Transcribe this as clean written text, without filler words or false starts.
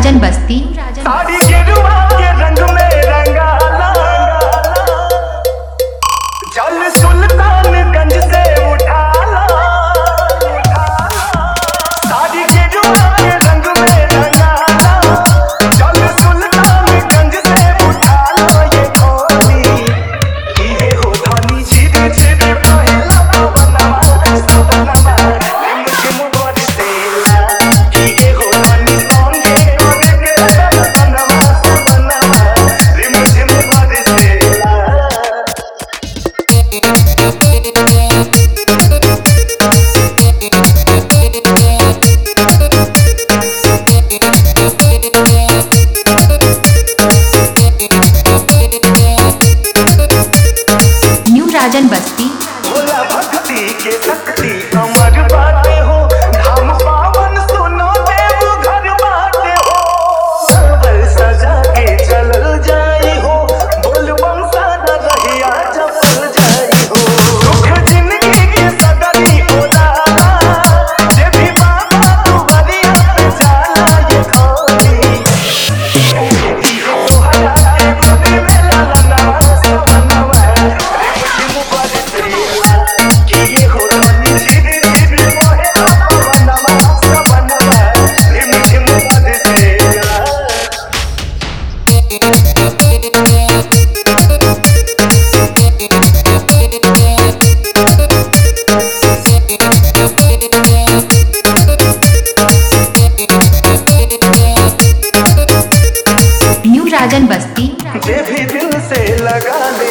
राजन बस्ती साड़ी गिरुआ के रंग में रंगाला जल सुल्तानगंज से उठाला साड़ी गिरुआ के रंग में रंगाला जल सुल्तानगंज से उठाला ये खोली ये हो धनी सीधे सीधे पहला बनवा सपनवा रिमझिम बरसेला ये हो धनी संगे राजन बस्ती भोला भक्ति के शक्ति अमर बाटे हो धाम पावन सुनो देव घर बाटे हो सरवर सजा के चलल जाई हो बोल बंसाना रहिया जपल जाई हो दुख जिंदगी के सगरी होला जे भी बाबा तू बलिया पे जाला ये खोली तोहरा के गोदी में लाला सपनवा राजन बस्ती जे भी दिल से लगा ले